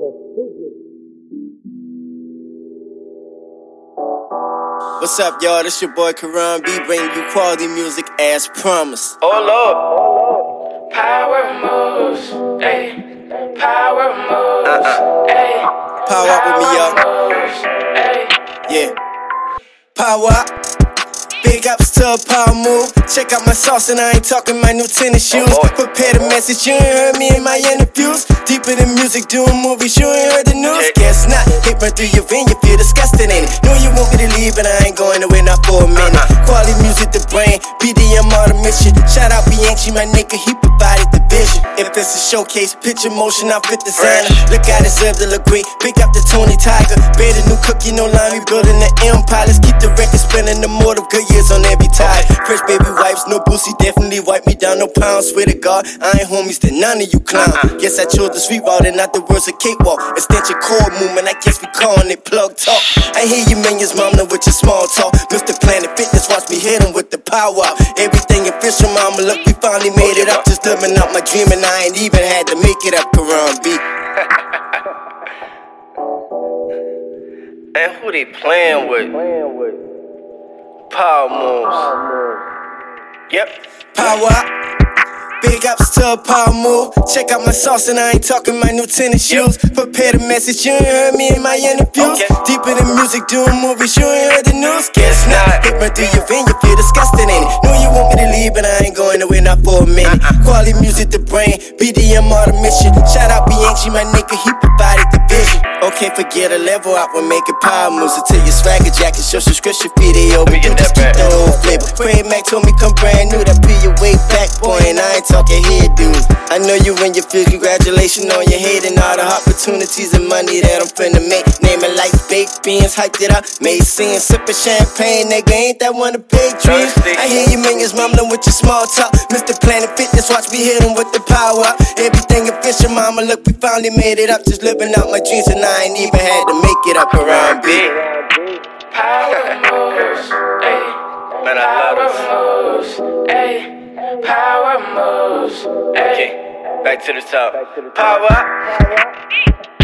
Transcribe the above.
What's up, y'all? This your boy Karan B, bringing you quality music as promised. Oh Lord. Power moves, ayy. Power moves, ayy. Power up with me, y'all. Yeah. Power up. Big ups to a power move. Check out my sauce and I ain't talking my new tennis shoes. Prepare the message, you ain't heard me in my interviews. Deeper than music, doing movies, you ain't heard the news. Guess not, hit run through your vein, you feel disgusting, ain't it? Know you want me to leave, but I ain't going away, not for a minute. Quality music, the brain, BDM on the mission. Shout out Bianchi, my nigga, he provided the vision. If this is showcase, picture motion, I fit designer. Look out, deserve to look great, pick up the Tony Tiger. Bait a new cookie, no line, we building the empire. Let's keep the record spinning, the mortal good years on every tide. Fresh baby wipes, no boosie, definitely wipe me down, no pounds. Swear to God, I ain't homies to none of you clown. Guess I chose the sweet route and not the words of cakewalk. Extension cord movement, I guess we calling it plug talk. I hear you minions mama with your small talk. Mr. Planet Fitness, watch me hit him with the power up. Everything official, mama, look, we finally made it up. Just living out my dream and I ain't even had to make it up, Karan B. And who they playing with? Power moves. Yep. Power up. Big ups to a power move. Check out my sauce and I ain't talking my new tennis shoes. Prepare the message, you ain't heard me in my interviews. Deeper than music, doing movies, you ain't heard the news. Guess not, hit run through your vein, you feel disgusting, ain't it? Know you want me to leave, but I ain't going away, not for a minute. Quality music, the brain, BDM on the mission. Shout out Bianchi, my nigga, he provided the vision. Okay, forget a level up, we're making power moves until your swagger jacket, show subscription video. We do just keep the whole flavor. Fred Mac told me come brand new, that be your way back, boy, and I ain't talking head dudes. I know you when you feel congratulations on your head and all the opportunities and money that I'm finna make. Naming like baked beans, hyped it up, made scenes, sipping champagne, nigga, ain't that one of big dreams? I hear you minions mumbling with your small talk. Mr. Planet Fitness, watch me hit him with the power up. Everything official, mama, look, we finally made it up. Just living out my dreams and I ain't even had to make it up around B. Power moves, ayy. Man, I love this. Ayy. Power moves, ayy. Okay, back to the top. Power up.